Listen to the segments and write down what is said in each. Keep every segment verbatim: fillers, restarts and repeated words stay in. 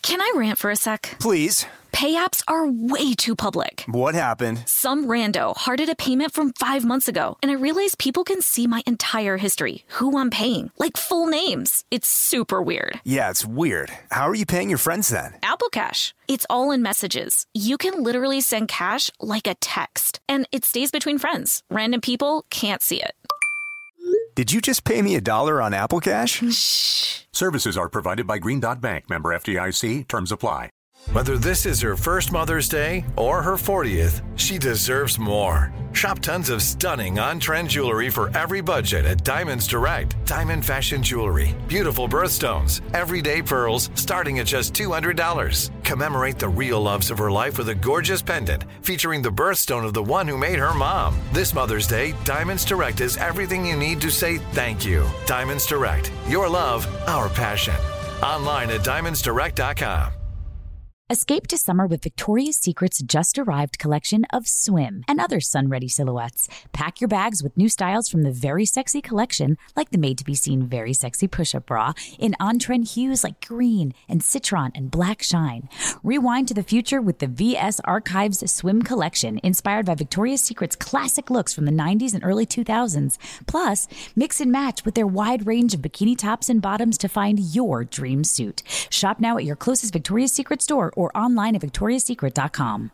Can I rant for a sec? Please. Pay apps are way too public. What happened? Some rando hearted a payment from five months ago, and I realized people can see my entire history, who I'm paying, like full names. It's super weird. Yeah, it's weird. How are you paying your friends then? Apple Cash. It's all in messages. You can literally send cash like a text, and it stays between friends. Random people can't see it. Did you just pay me a dollar on Apple Cash? Shh. Services are provided by Green Dot Bank. Member F D I C. Terms apply. Whether this is her first Mother's Day or her fortieth, she deserves more. Shop tons of stunning on-trend jewelry for every budget at Diamonds Direct. Diamond fashion jewelry, beautiful birthstones, everyday pearls starting at just two hundred dollars. Commemorate the real loves of her life with a gorgeous pendant featuring the birthstone of the one who made her mom. This Mother's Day, Diamonds Direct is everything you need to say thank you. Diamonds Direct, your love, our passion. Online at diamonds direct dot com. Escape to summer with Victoria's Secret's just-arrived collection of swim and other sun-ready silhouettes. Pack your bags with new styles from the Very Sexy collection, like the made-to-be-seen Very Sexy push-up bra, in on-trend hues like green and citron and black shine. Rewind to the future with the V S Archives swim collection, inspired by Victoria's Secret's classic looks from the nineties and early two thousands. Plus, mix and match with their wide range of bikini tops and bottoms to find your dream suit. Shop now at your closest Victoria's Secret store or online at victorias secret dot com.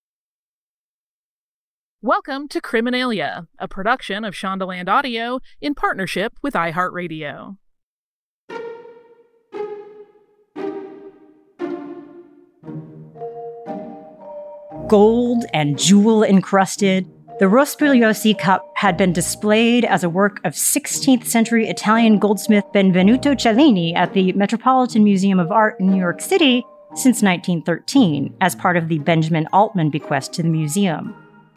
Welcome to Criminalia, a production of Shondaland Audio in partnership with iHeartRadio. Gold and jewel-encrusted, the Rospigliosi cup had been displayed as a work of sixteenth century Italian goldsmith Benvenuto Cellini at the Metropolitan Museum of Art in New York City since nineteen thirteen, as part of the Benjamin Altman bequest to the museum.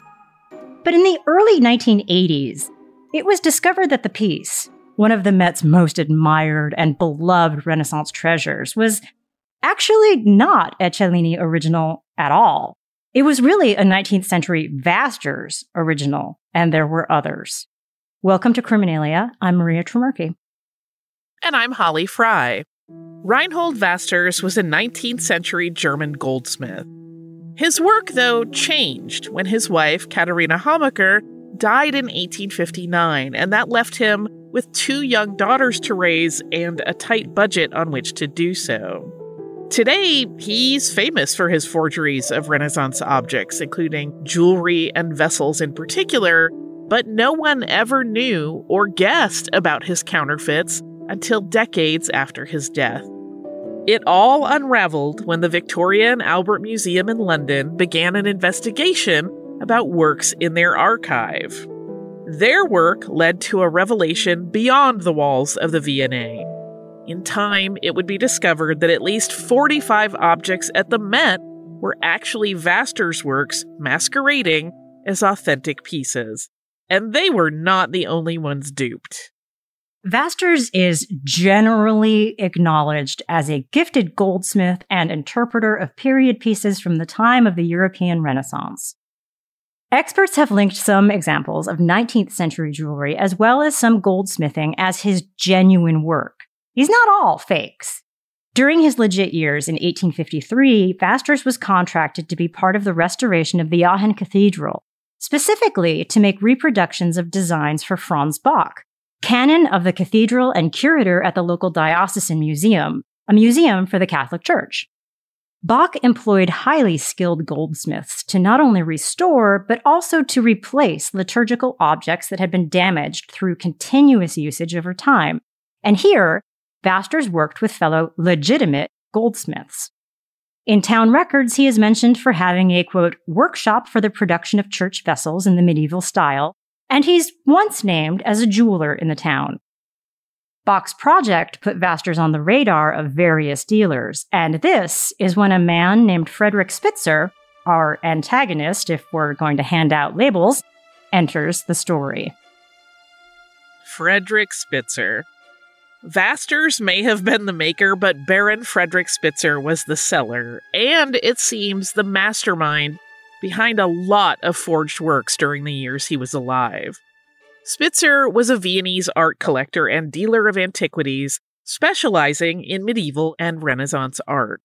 But in the early nineteen eighties, it was discovered that the piece, one of the Met's most admired and beloved Renaissance treasures, was actually not a Cellini original at all. It was really a nineteenth century Vaster's original, and there were others. Welcome to Criminalia. I'm Maria Tremurkey. And I'm Holly Fry. Reinhold Vasters was a nineteenth century German goldsmith. His work, though, changed when his wife, Katharina Hammacher, died in eighteen fifty-nine, and that left him with two young daughters to raise and a tight budget on which to do so. Today, he's famous for his forgeries of Renaissance objects, including jewelry and vessels in particular, but no one ever knew or guessed about his counterfeits until decades after his death. It all unraveled when the Victoria and Albert Museum in London began an investigation about works in their archive. Their work led to a revelation beyond the walls of the V and A. In time, it would be discovered that at least forty-five objects at the Met were actually Vaster's works masquerading as authentic pieces. And they were not the only ones duped. Vaster's is generally acknowledged as a gifted goldsmith and interpreter of period pieces from the time of the European Renaissance. Experts have linked some examples of nineteenth century jewelry as well as some goldsmithing as his genuine work. He's not all fakes. During his legit years in eighteen fifty-three, Vaster's was contracted to be part of the restoration of the Aachen Cathedral, specifically to make reproductions of designs for Franz Bach, canon of the cathedral and curator at the local diocesan museum, a museum for the Catholic Church. Bach employed highly skilled goldsmiths to not only restore, but also to replace liturgical objects that had been damaged through continuous usage over time. And here, Vaster's worked with fellow legitimate goldsmiths. In town records, he is mentioned for having a, quote, workshop for the production of church vessels in the medieval style, and he's once named as a jeweler in the town. Bach's project put Vaster's on the radar of various dealers, and this is when a man named Frederick Spitzer, our antagonist if we're going to hand out labels, enters the story. Frederick Spitzer. Vaster's may have been the maker, but Baron Frederick Spitzer was the seller, and it seems the mastermind behind a lot of forged works during the years he was alive. Spitzer was a Viennese art collector and dealer of antiquities, specializing in medieval and Renaissance art.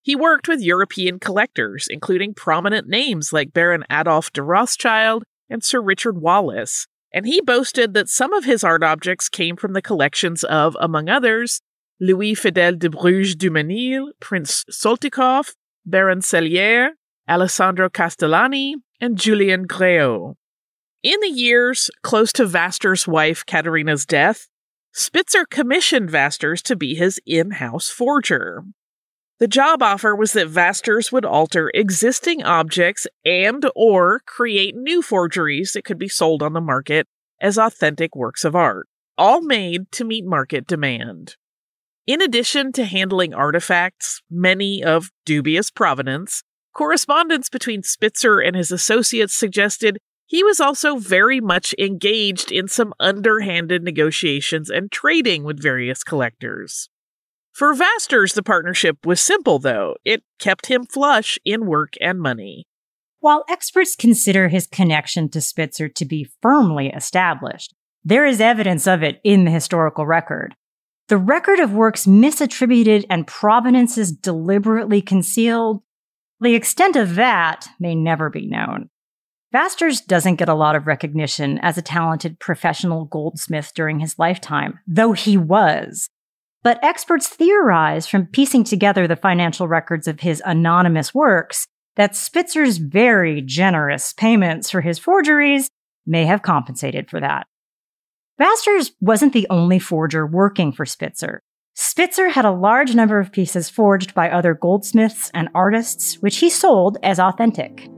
He worked with European collectors, including prominent names like Baron Adolf de Rothschild and Sir Richard Wallace, and he boasted that some of his art objects came from the collections of, among others, Louis Fidèle de Bruges Duménil, Prince Soltikoff, Baron Sellier, Alessandro Castellani, and Julien Gréau. In the years close to Vaster's wife Katharina's death, Spitzer commissioned Vasters to be his in-house forger. The job offer was that Vasters would alter existing objects and or create new forgeries that could be sold on the market as authentic works of art, all made to meet market demand. In addition to handling artifacts, many of dubious provenance, correspondence between Spitzer and his associates suggested he was also very much engaged in some underhanded negotiations and trading with various collectors. For Vasters, the partnership was simple, though. It kept him flush in work and money. While experts consider his connection to Spitzer to be firmly established, there is evidence of it in the historical record. The record of works misattributed and provenances deliberately concealed, the extent of that may never be known. Vasters doesn't get a lot of recognition as a talented professional goldsmith during his lifetime, though he was. But experts theorize from piecing together the financial records of his anonymous works that Spitzer's very generous payments for his forgeries may have compensated for that. Vasters wasn't the only forger working for Spitzer. Spitzer had a large number of pieces forged by other goldsmiths and artists, which he sold as authentic.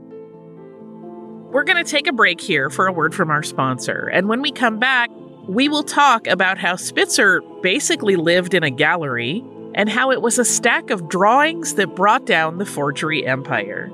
We're going to take a break here for a word from our sponsor, and when we come back, we will talk about how Spitzer basically lived in a gallery and how it was a stack of drawings that brought down the forgery empire.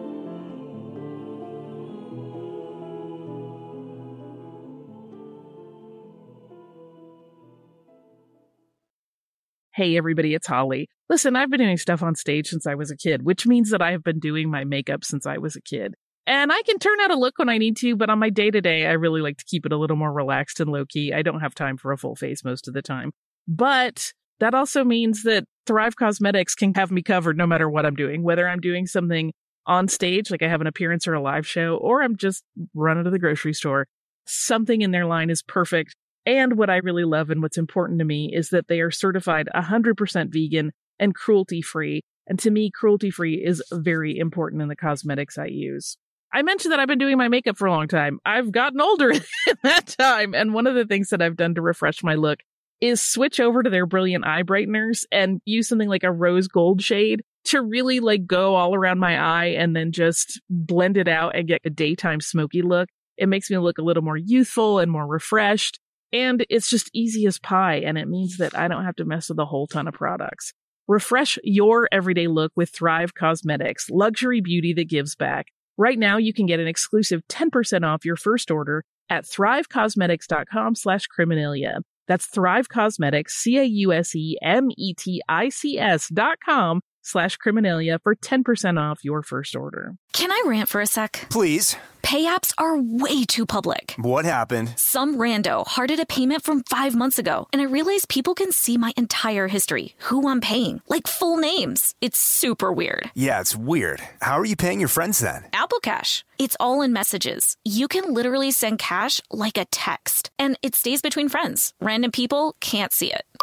Hey everybody, it's Holly. Listen, I've been doing stuff on stage since I was a kid, which means that I have been doing my makeup since I was a kid. And I can turn out a look when I need to, but on my day-to-day, I really like to keep it a little more relaxed and low-key. I don't have time for a full face most of the time. But that also means that Thrive Causemetics can have me covered no matter what I'm doing, whether I'm doing something on stage, like I have an appearance or a live show, or I'm just running to the grocery store. Something in their line is perfect. And what I really love and what's important to me is that they are certified one hundred percent vegan and cruelty-free. And to me, cruelty-free is very important in the cosmetics I use. I mentioned that I've been doing my makeup for a long time. I've gotten older in that time. And one of the things that I've done to refresh my look is switch over to their brilliant eye brighteners and use something like a rose gold shade to really like go all around my eye and then just blend it out and get a daytime smoky look. It makes me look a little more youthful and more refreshed. And it's just easy as pie. And it means that I don't have to mess with a whole ton of products. Refresh your everyday look with Thrive Causemetics, luxury beauty that gives back. Right now, you can get an exclusive ten percent off your first order at thrivecosmetics.com slash criminalia. That's Thrive Causemetics, C A U S E M E T I C S dot com slash criminalia for ten percent off your first order. Can I rant for a sec? Please. Pay apps are way too public. What happened? Some rando hearted a payment from five months ago, and I realized people can see my entire history, who I'm paying, like full names. It's super weird. Yeah, it's weird. How are you paying your friends then? Apple Cash. It's all in messages. You can literally send cash like a text, and it stays between friends. Random people can't see it.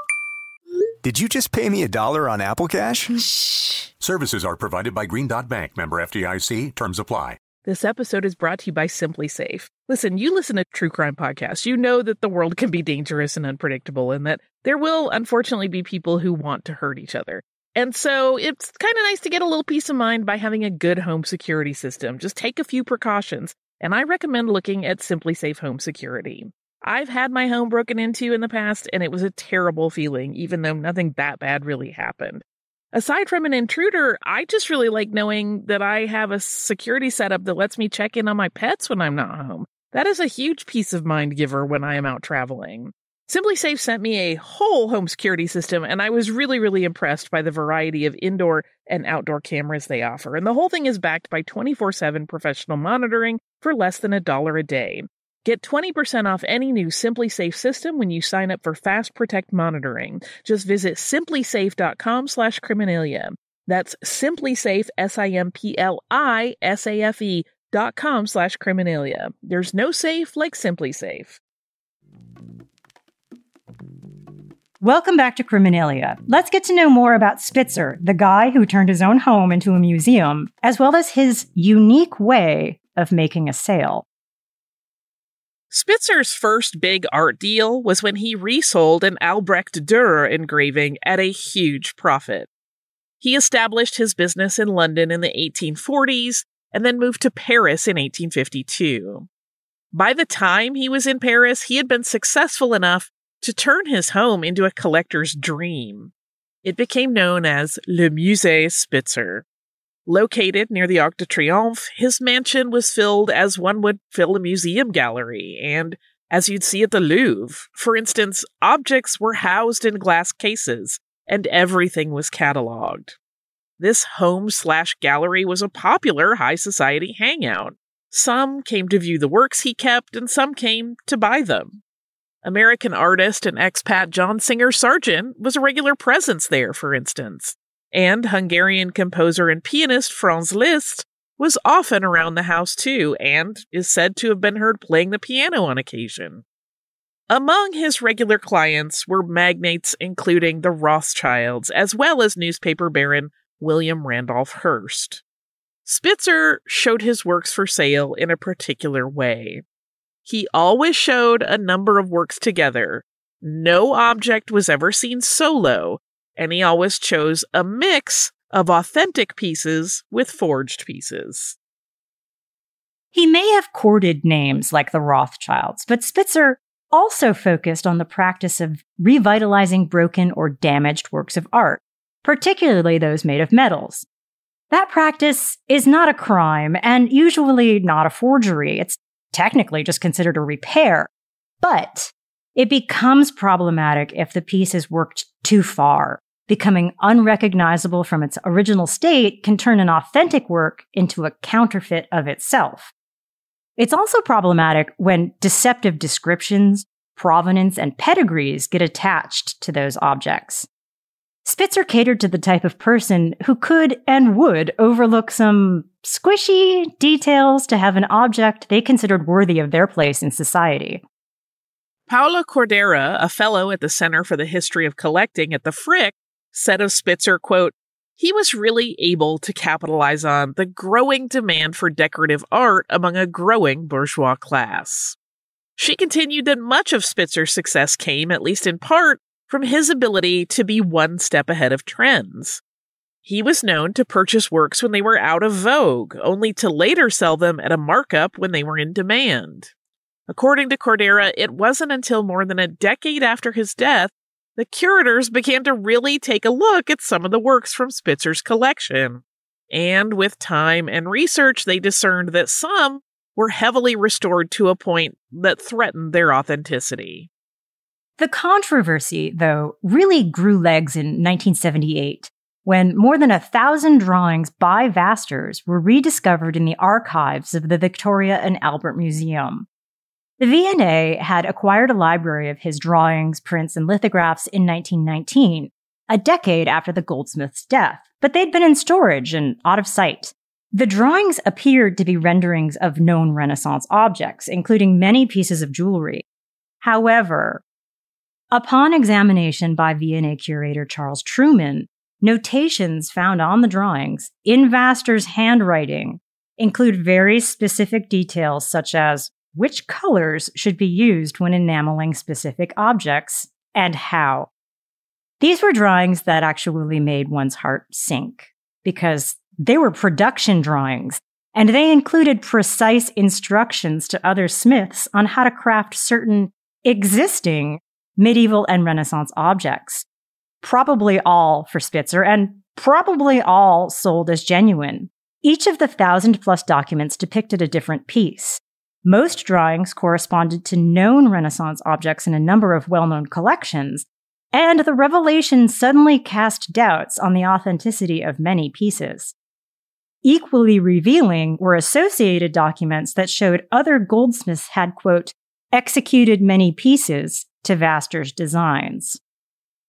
Did you just pay me a dollar on Apple Cash? Shh. Services are provided by Green Dot Bank, member F D I C. Terms apply. This episode is brought to you by Simply Safe. Listen, you listen to true crime podcasts. You know that the world can be dangerous and unpredictable and that there will unfortunately be people who want to hurt each other. And so it's kind of nice to get a little peace of mind by having a good home security system. Just take a few precautions. And I recommend looking at Simply Safe Home Security. I've had my home broken into in the past, and it was a terrible feeling, even though nothing that bad really happened. Aside from an intruder, I just really like knowing that I have a security setup that lets me check in on my pets when I'm not home. That is a huge peace of mind giver when I am out traveling. Simply Safe sent me a whole home security system, and I was really, really impressed by the variety of indoor and outdoor cameras they offer. And the whole thing is backed by twenty-four seven professional monitoring for less than a dollar a day. Get twenty percent off any new Simply Safe system when you sign up for Fast Protect monitoring. Just visit simplysafe.com slash criminalia. That's SimpliSafe, S I M P L I S A F E dot com slash Criminalia. There's no safe like SimpliSafe. Welcome back to Criminalia. Let's get to know more about Spitzer, the guy who turned his own home into a museum, as well as his unique way of making a sale. Spitzer's first big art deal was when he resold an Albrecht Dürer engraving at a huge profit. He established his business in London in the eighteen forties and then moved to Paris in eighteen fifty-two. By the time he was in Paris, he had been successful enough to turn his home into a collector's dream. It became known as Le Musée Spitzer. Located near the Arc de Triomphe, his mansion was filled as one would fill a museum gallery, and as you'd see at the Louvre. For instance, objects were housed in glass cases, and everything was cataloged. This home-slash-gallery was a popular high society hangout. Some came to view the works he kept, and some came to buy them. American artist and expat John Singer Sargent was a regular presence there, for instance. And Hungarian composer and pianist Franz Liszt was often around the house too, and is said to have been heard playing the piano on occasion. Among his regular clients were magnates including the Rothschilds, as well as newspaper baron William Randolph Hearst. Spitzer showed his works for sale in a particular way. He always showed a number of works together. No object was ever seen solo, and he always chose a mix of authentic pieces with forged pieces. He may have courted names like the Rothschilds, but Spitzer also focused on the practice of revitalizing broken or damaged works of art, particularly those made of metals. That practice is not a crime and usually not a forgery. It's technically just considered a repair, but it becomes problematic if the piece is worked too far. Becoming unrecognizable from its original state can turn an authentic work into a counterfeit of itself. It's also problematic when deceptive descriptions, provenance, and pedigrees get attached to those objects. Spitzer catered to the type of person who could and would overlook some squishy details to have an object they considered worthy of their place in society. Paula Cordera, a fellow at the Center for the History of Collecting at the Frick, said of Spitzer, quote, "He was really able to capitalize on the growing demand for decorative art among a growing bourgeois class." She continued that much of Spitzer's success came, at least in part, from his ability to be one step ahead of trends. He was known to purchase works when they were out of vogue, only to later sell them at a markup when they were in demand. According to Cordera, it wasn't until more than a decade after his death that curators began to really take a look at some of the works from Spitzer's collection. And with time and research, they discerned that some were heavily restored to a point that threatened their authenticity. The controversy, though, really grew legs in nineteen seventy-eight, when more than a thousand drawings by Vasters were rediscovered in the archives of the Victoria and Albert Museum. The V and A had acquired a library of his drawings, prints, and lithographs in nineteen nineteen, a decade after the goldsmith's death, but they'd been in storage and out of sight. The drawings appeared to be renderings of known Renaissance objects, including many pieces of jewelry. However, upon examination by V and A curator Charles Truman, notations found on the drawings in Vasters' handwriting include very specific details such as which colors should be used when enameling specific objects and how. These were drawings that actually made one's heart sink because they were production drawings and they included precise instructions to other smiths on how to craft certain existing medieval and Renaissance objects, probably all for Spitzer and probably all sold as genuine. Each of the thousand plus documents depicted a different piece. Most drawings corresponded to known Renaissance objects in a number of well-known collections, and the revelation suddenly cast doubts on the authenticity of many pieces. Equally revealing were associated documents that showed other goldsmiths had, quote, executed many pieces to Vasters' designs.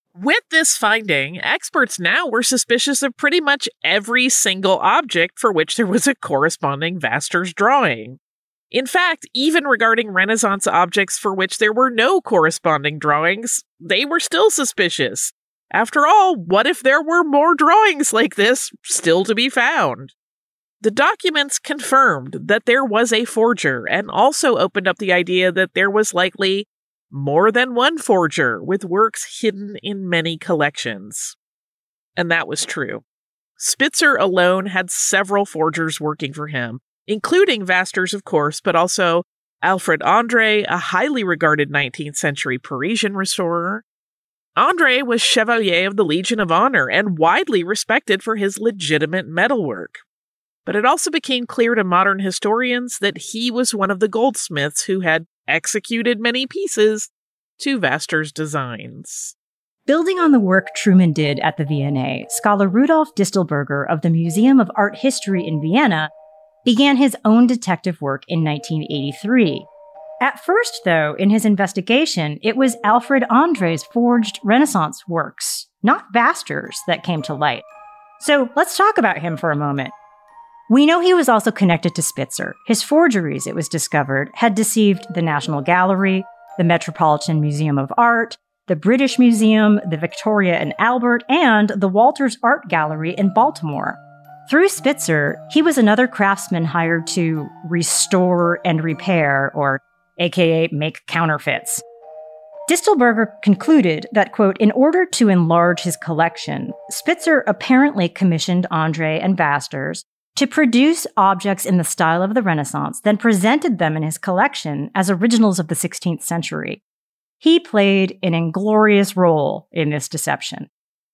With this finding, experts now were suspicious of pretty much every single object for which there was a corresponding Vaster's drawing. In fact, even regarding Renaissance objects for which there were no corresponding drawings, they were still suspicious. After all, what if there were more drawings like this still to be found? The documents confirmed that there was a forger and also opened up the idea that there was likely more than one forger with works hidden in many collections. And that was true. Spitzer alone had several forgers working for him, including Vaster's, of course, but also Alfred André, a highly regarded nineteenth century Parisian restorer. André was Chevalier of the Legion of Honor and widely respected for his legitimate metalwork. But it also became clear to modern historians that he was one of the goldsmiths who had executed many pieces to Vaster's designs. Building on the work Truman did at the V N A, scholar Rudolf Distelberger of the Museum of Art History in Vienna began his own detective work in nineteen eighty-three. At first, though, in his investigation, it was Alfred André's forged Renaissance works, not Vaster's, that came to light. So let's talk about him for a moment. We know he was also connected to Spitzer. His forgeries, it was discovered, had deceived the National Gallery, the Metropolitan Museum of Art, the British Museum, the Victoria and Albert, and the Walters Art Gallery in Baltimore. Through Spitzer, he was another craftsman hired to restore and repair, or aka make counterfeits. Distelberger concluded that, quote, in order to enlarge his collection, Spitzer apparently commissioned André and Vaster's to produce objects in the style of the Renaissance, then presented them in his collection as originals of the sixteenth century. He played an inglorious role in this deception.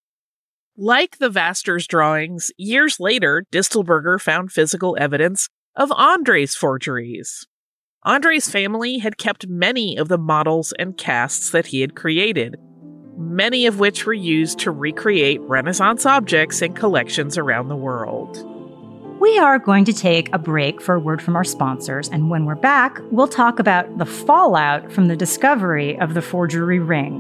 Like the Vaster's drawings, years later, Distelberger found physical evidence of André's forgeries. André's family had kept many of the models and casts that he had created, many of which were used to recreate Renaissance objects in collections around the world. We are going to take a break for a word from our sponsors, and when we're back, we'll talk about the fallout from the discovery of the forgery ring.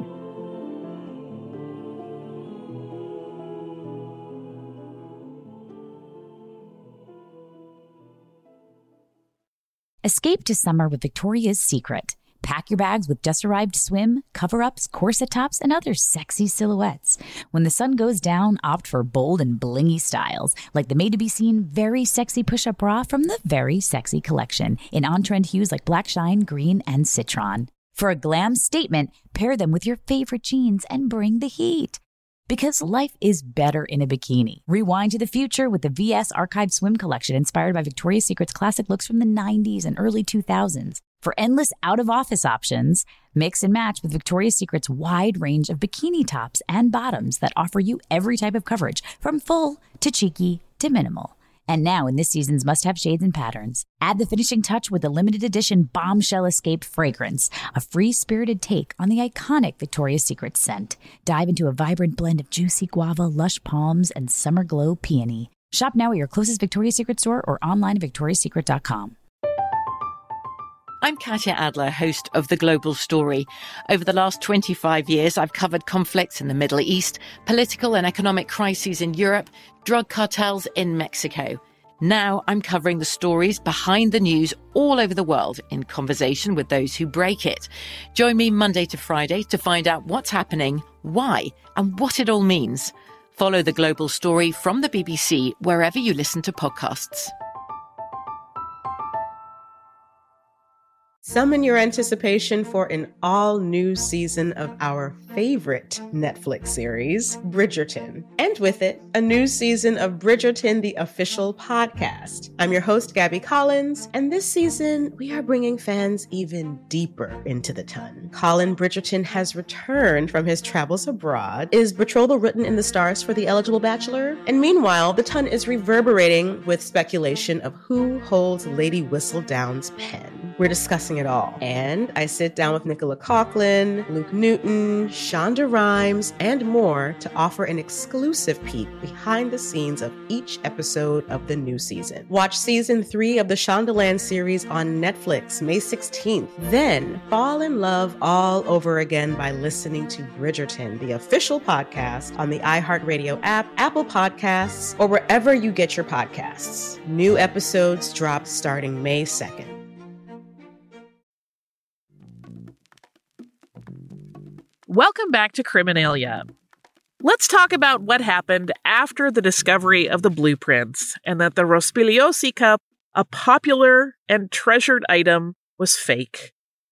Escape to summer with Victoria's Secret. Pack your bags with just-arrived swim, cover-ups, corset tops, and other sexy silhouettes. When the sun goes down, opt for bold and blingy styles, like the made-to-be-seen Very Sexy Push-Up Bra from the Very Sexy collection, in on-trend hues like black shine, green, and citron. For a glam statement, pair them with your favorite jeans and bring the heat. Because life is better in a bikini. Rewind to the future with the V S Archive Swim Collection, inspired by Victoria's Secret's classic looks from the nineties and early two thousands. For endless out-of-office options, mix and match with Victoria's Secret's wide range of bikini tops and bottoms that offer you every type of coverage, from full to cheeky to minimal. And now in this season's must-have shades and patterns, add the finishing touch with the limited edition Bombshell Escape fragrance, a free-spirited take on the iconic Victoria's Secret scent. Dive into a vibrant blend of juicy guava, lush palms, and summer glow peony. Shop now at your closest Victoria's Secret store or online at victorias secret dot com. I'm Katya Adler, host of The Global Story. Over the last twenty-five years, I've covered conflicts in the Middle East, political and economic crises in Europe, drug cartels in Mexico. Now I'm covering the stories behind the news all over the world in conversation with those who break it. Join me Monday to Friday to find out what's happening, why, and what it all means. Follow The Global Story from the B B C wherever you listen to podcasts. Summon your anticipation for an all-new season of our favorite Netflix series, Bridgerton. And with it, a new season of Bridgerton, the official podcast. I'm your host, Gabby Collins, and this season, we are bringing fans even deeper into the ton. Colin Bridgerton has returned from his travels abroad. Is betrothal written in the stars for the eligible bachelor? And meanwhile, the ton is reverberating with speculation of who holds Lady Whistledown's pen. we're discussing it all. And I sit down with Nicola Coughlan, Luke Newton, Shonda Rhimes, and more to offer an exclusive peek behind the scenes of each episode of the new season. Watch season three of the Shondaland series on Netflix May sixteenth. Then fall in love all over again by listening to Bridgerton, the official podcast on the iHeartRadio app, Apple Podcasts, or wherever you get your podcasts. New episodes drop starting May second. Welcome back to Criminalia. Let's talk about what happened after the discovery of the blueprints and that the Rospigliosi cup, a popular and treasured item, was fake.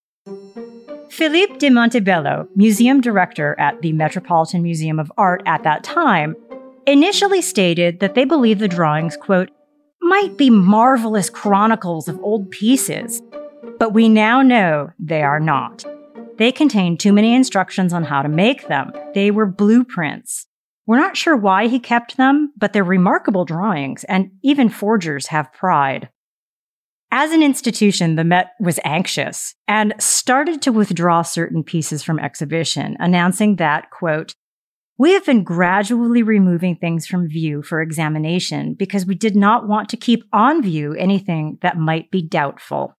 Philippe de Montebello, museum director at the Metropolitan Museum of Art at that time, initially stated that they believed the drawings, quote, might be marvelous chronicles of old pieces, but we now know they are not. They contained too many instructions on how to make them. They were blueprints. We're not sure why he kept them, but they're remarkable drawings, and even forgers have pride. As an institution, the Met was anxious and started to withdraw certain pieces from exhibition, announcing that, quote, we have been gradually removing things from view for examination because we did not want to keep on view anything that might be doubtful.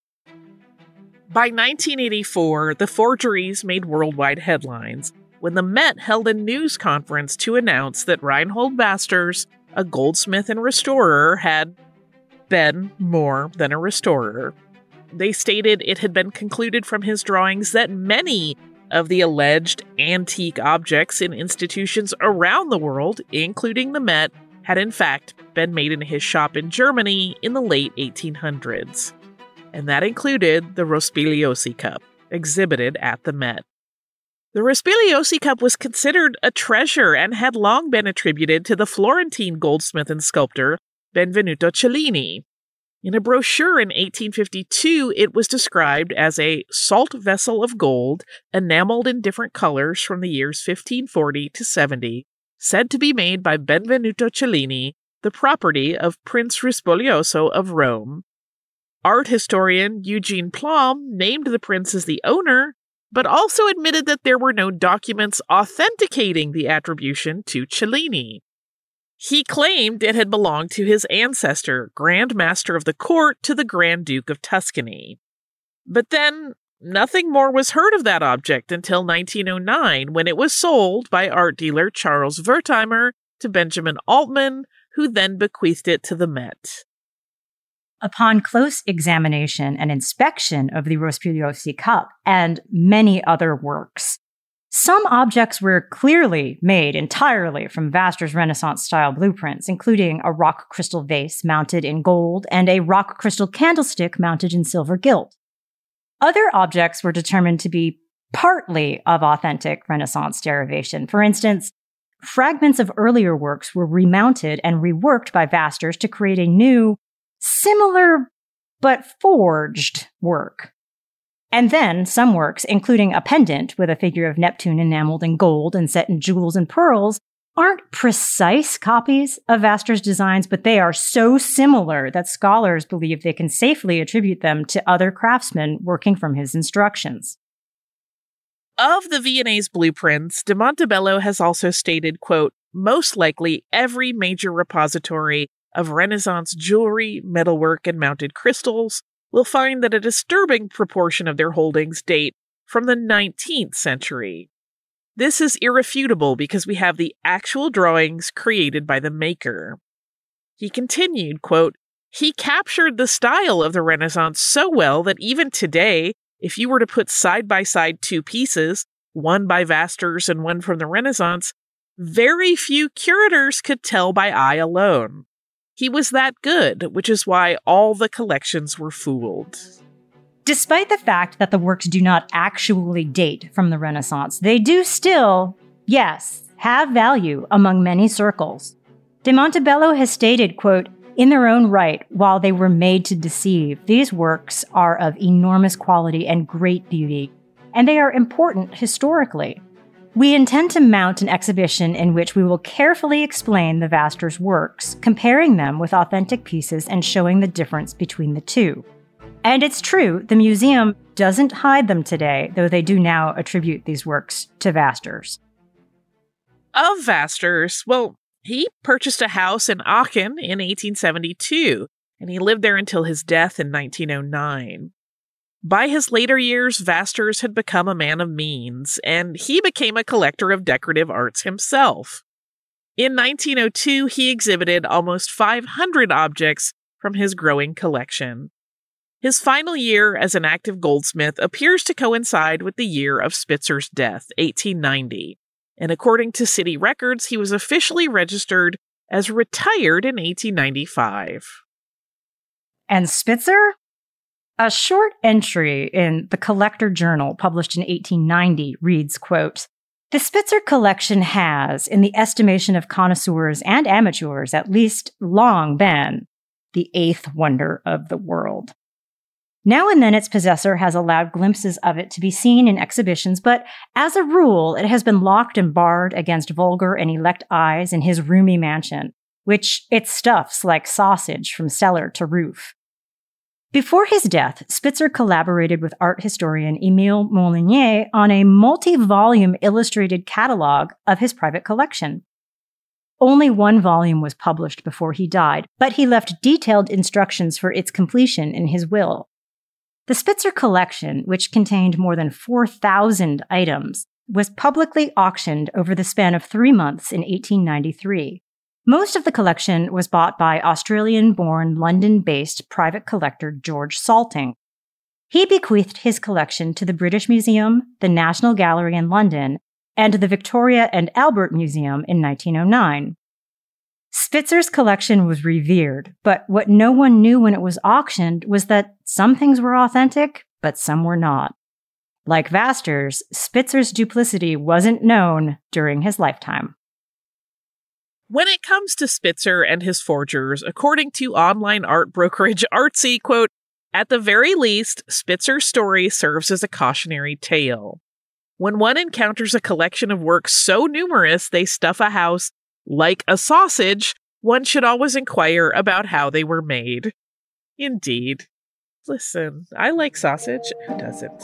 By nineteen eighty-four, the forgeries made worldwide headlines when the Met held a news conference to announce that Reinhold Vasters, a goldsmith and restorer, had been more than a restorer. They stated it had been concluded from his drawings that many of the alleged antique objects in institutions around the world, including the Met, had in fact been made in his shop in Germany in the late eighteen hundreds. And that included the Rospigliosi cup, exhibited at the Met. The Rospigliosi cup was considered a treasure and had long been attributed to the Florentine goldsmith and sculptor Benvenuto Cellini. In a brochure in eighteen fifty-two, it was described as a salt vessel of gold, enameled in different colors from the years fifteen forty to seventy, said to be made by Benvenuto Cellini, the property of Prince Rospiglioso of Rome. Art historian Eugene Plom named the prince as the owner, but also admitted that there were no documents authenticating the attribution to Cellini. He claimed it had belonged to his ancestor, Grand Master of the Court to the Grand Duke of Tuscany. But then, nothing more was heard of that object until nineteen oh nine, when it was sold by art dealer Charles Wertheimer to Benjamin Altman, who then bequeathed it to the Met. Upon close examination and inspection of the Rospigliosi cup and many other works, some objects were clearly made entirely from Vasters Renaissance-style blueprints, including a rock crystal vase mounted in gold and a rock crystal candlestick mounted in silver gilt. Other objects were determined to be partly of authentic Renaissance derivation. For instance, fragments of earlier works were remounted and reworked by Vasters to create a new, similar but forged work. And then some works, including a pendant with a figure of Neptune enameled in gold and set in jewels and pearls, aren't precise copies of Vasters' designs, but they are so similar that scholars believe they can safely attribute them to other craftsmen working from his instructions. Of the Viennese blueprints, de Montebello has also stated, quote, most likely every major repository of Renaissance jewelry, metalwork, and mounted crystals will find that a disturbing proportion of their holdings date from the nineteenth century. This is irrefutable because we have the actual drawings created by the maker. He continued, quote, he captured the style of the Renaissance so well that even today, if you were to put side by side two pieces, one by Vasters and one from the Renaissance, very few curators could tell by eye alone. He was that good, which is why all the collections were fooled. Despite the fact that the works do not actually date from the Renaissance, they do still, yes, have value among many circles. De Montebello has stated, quote, in their own right, while they were made to deceive, these works are of enormous quality and great beauty, and they are important historically. We intend to mount an exhibition in which we will carefully explain the Vasters' works, comparing them with authentic pieces and showing the difference between the two. And it's true, the museum doesn't hide them today, though they do now attribute these works to Vasters. Of Vasters, well, he purchased a house in Aachen in eighteen seventy-two, and he lived there until his death in nineteen oh nine. By his later years, Vasters had become a man of means, and he became a collector of decorative arts himself. In nineteen oh two, he exhibited almost five hundred objects from his growing collection. His final year as an active goldsmith appears to coincide with the year of Spitzer's death, eighteen ninety, and according to city records, he was officially registered as retired in eighteen ninety-five. And Spitzer? A short entry in the Collector Journal published in eighteen ninety reads, quote, "The Spitzer collection has, in the estimation of connoisseurs and amateurs, at least long been the eighth wonder of the world. Now and then its possessor has allowed glimpses of it to be seen in exhibitions, but as a rule, it has been locked and barred against vulgar and elect eyes in his roomy mansion, which it stuffs like sausage from cellar to roof." Before his death, Spitzer collaborated with art historian Émile Molinier on a multi-volume illustrated catalog of his private collection. Only one volume was published before he died, but he left detailed instructions for its completion in his will. The Spitzer collection, which contained more than four thousand items, was publicly auctioned over the span of three months in eighteen ninety-three. Most of the collection was bought by Australian-born, London-based private collector George Salting. He bequeathed his collection to the British Museum, the National Gallery in London, and the Victoria and Albert Museum in nineteen oh nine. Spitzer's collection was revered, but what no one knew when it was auctioned was that some things were authentic, but some were not. Like Vasters, Spitzer's duplicity wasn't known during his lifetime. When it comes to Spitzer and his forgers, according to online art brokerage Artsy, quote, "At the very least, Spitzer's story serves as a cautionary tale. When one encounters a collection of works so numerous they stuff a house like a sausage, one should always inquire about how they were made." Indeed. Listen, I like sausage. Who doesn't?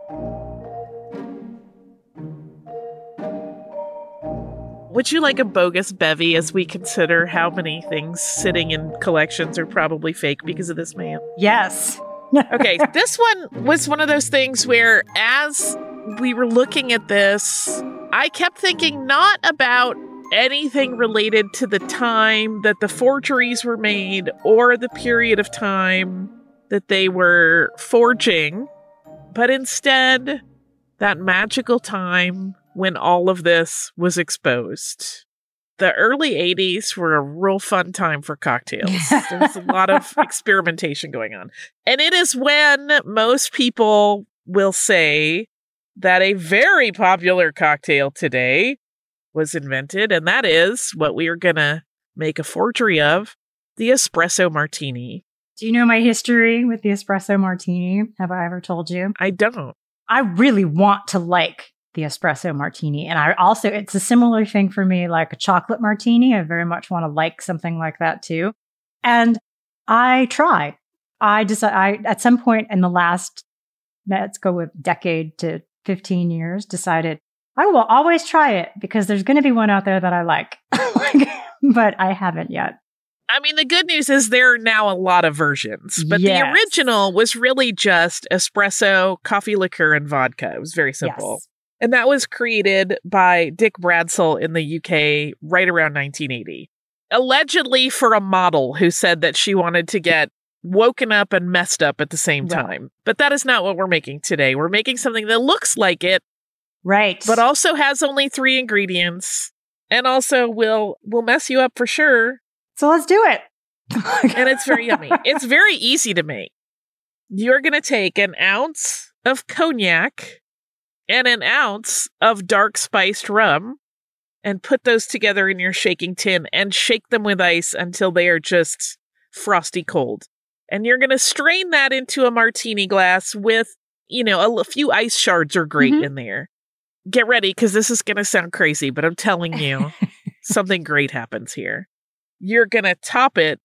Would you like a bogus bevy as we consider how many things sitting in collections are probably fake because of this man? Yes. Okay, this one was one of those things where as we were looking at this, I kept thinking not about anything related to the time that the forgeries were made or the period of time that they were forging, but instead that magical time when all of this was exposed. The early eighties were a real fun time for cocktails. There was a lot of experimentation going on. And it is when most people will say that a very popular cocktail today was invented, and that is what we are going to make a forgery of, the espresso martini. Do you know my history with the espresso martini? Have I ever told you? I don't. I really want to like the espresso martini. And I also, it's a similar thing for me, like a chocolate martini. I very much want to like something like that too. And I try. I just, I, at some point in the last, let's go with decade to fifteen years, decided I will always try it because there's going to be one out there that I like. But I haven't yet. I mean, the good news is there are now a lot of versions, but yes. The original was really just espresso, coffee liqueur, and vodka. It was very simple. Yes. And that was created by Dick Bradsell in the U K right around nineteen eighty. Allegedly for a model who said that she wanted to get woken up and messed up at the same time. Right. But that is not what we're making today. We're making something that looks like it. Right. But also has only three ingredients. And also will will mess you up for sure. So let's do it. And it's very yummy. It's very easy to make. You're going to take an ounce of cognac and an ounce of dark spiced rum and put those together in your shaking tin and shake them with ice until they are just frosty cold. And you're going to strain that into a martini glass with, you know, a, a few ice shards are great mm-hmm. in there. Get ready, because this is going to sound crazy, but I'm telling you, something great happens here. You're going to top it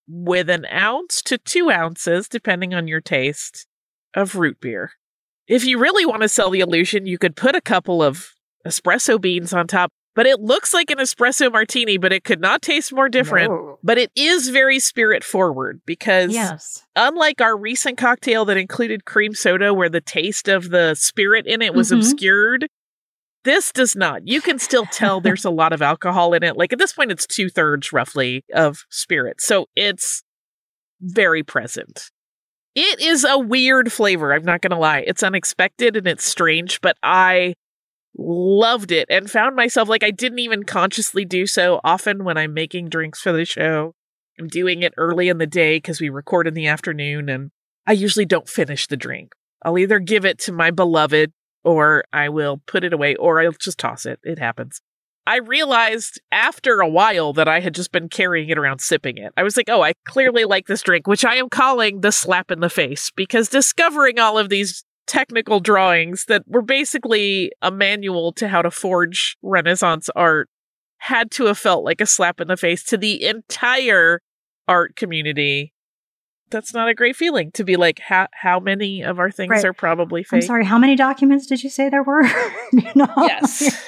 with an ounce to two ounces, depending on your taste, of root beer. If you really want to sell the illusion, you could put a couple of espresso beans on top, but it looks like an espresso martini, but it could not taste more different. No. But it is very spirit forward because yes. unlike our recent cocktail that included cream soda where the taste of the spirit in it was mm-hmm. obscured, this does not. You can still tell there's a lot of alcohol in it. Like at this point, it's two thirds roughly of spirit. So it's very present. It is a weird flavor. I'm not going to lie. It's unexpected and it's strange, but I loved it and found myself like I didn't even consciously do so. Often when I'm making drinks for the show, I'm doing it early in the day because we record in the afternoon and I usually don't finish the drink. I'll either give it to my beloved or I will put it away or I'll just toss it. It happens. I realized after a while that I had just been carrying it around sipping it. I was like, oh, I clearly like this drink, which I am calling the slap in the face because discovering all of these technical drawings that were basically a manual to how to forge Renaissance art had to have felt like a slap in the face to the entire art community. That's not a great feeling to be like, how how many of our things right. are probably fake? I'm sorry, how many documents did you say there were? you know? Yes.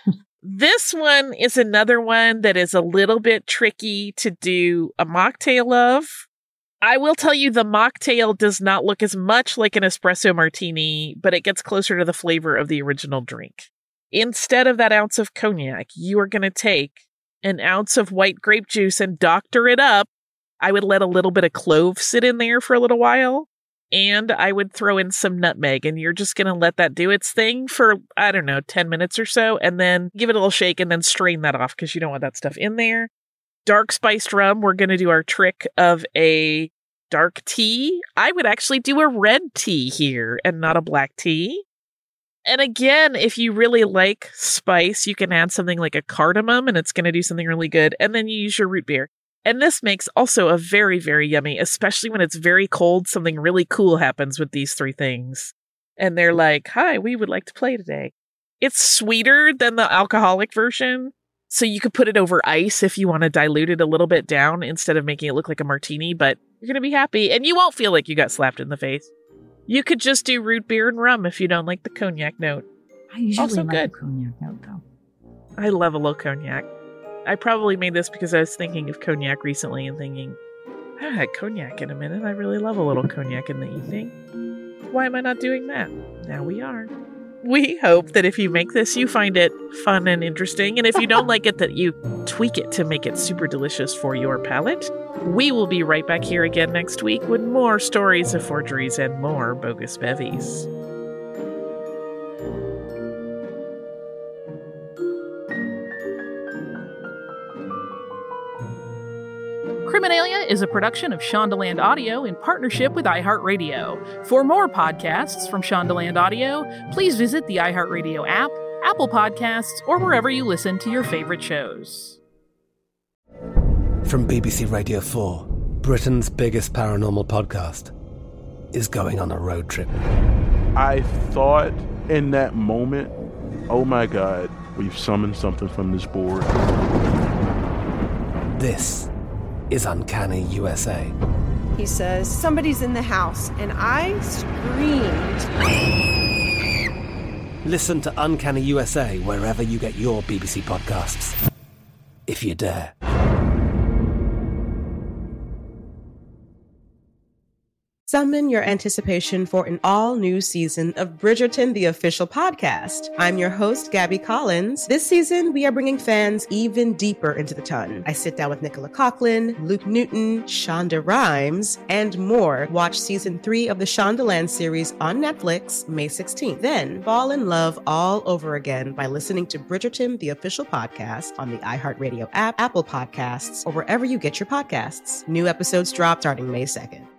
This one is another one that is a little bit tricky to do a mocktail of. I will tell you the mocktail does not look as much like an espresso martini, but it gets closer to the flavor of the original drink. Instead of that ounce of cognac, you are going to take an ounce of white grape juice and doctor it up. I would let a little bit of clove sit in there for a little while, and I would throw in some nutmeg, and you're just going to let that do its thing for, I don't know, ten minutes or so, and then give it a little shake and then strain that off because you don't want that stuff in there. Dark spiced rum, we're going to do our trick of a dark tea. I would actually do a red tea here and not a black tea. And again, if you really like spice, you can add something like a cardamom and it's going to do something really good. And then you use your root beer. And this makes also a very, very yummy, especially when it's very cold. Something really cool happens with these three things. And they're like, hi, we would like to play today. It's sweeter than the alcoholic version. So you could put it over ice if you want to dilute it a little bit down instead of making it look like a martini, but you're going to be happy and you won't feel like you got slapped in the face. You could just do root beer and rum if you don't like the cognac note. I usually also like good. the cognac note, though. I love a little cognac. I probably made this because I was thinking of cognac recently and thinking, I haven't had cognac in a minute. I really love a little cognac in the evening. Why am I not doing that? Now we are. We hope that if you make this, you find it fun and interesting. And if you don't like it, that you tweak it to make it super delicious for your palate. We will be right back here again next week with more stories of forgeries and more bogus bevies. Criminalia is a production of Shondaland Audio in partnership with iHeartRadio. For more podcasts from Shondaland Audio, please visit the iHeartRadio app, Apple Podcasts, or wherever you listen to your favorite shows. From B B C Radio four, Britain's biggest paranormal podcast is going on a road trip. I thought in that moment, oh my God, we've summoned something from this board. This is Uncanny U S A. He says, somebody's in the house, and I screamed. Listen to Uncanny U S A wherever you get your B B C podcasts, if you dare. Summon your anticipation for an all-new season of Bridgerton, the official podcast. I'm your host, Gabby Collins. This season, we are bringing fans even deeper into the ton. I sit down with Nicola Coughlan, Luke Newton, Shonda Rhimes, and more. Watch season three of the Shondaland series on Netflix May sixteenth. Then fall in love all over again by listening to Bridgerton, the official podcast on the iHeartRadio app, Apple Podcasts, or wherever you get your podcasts. New episodes drop starting May second.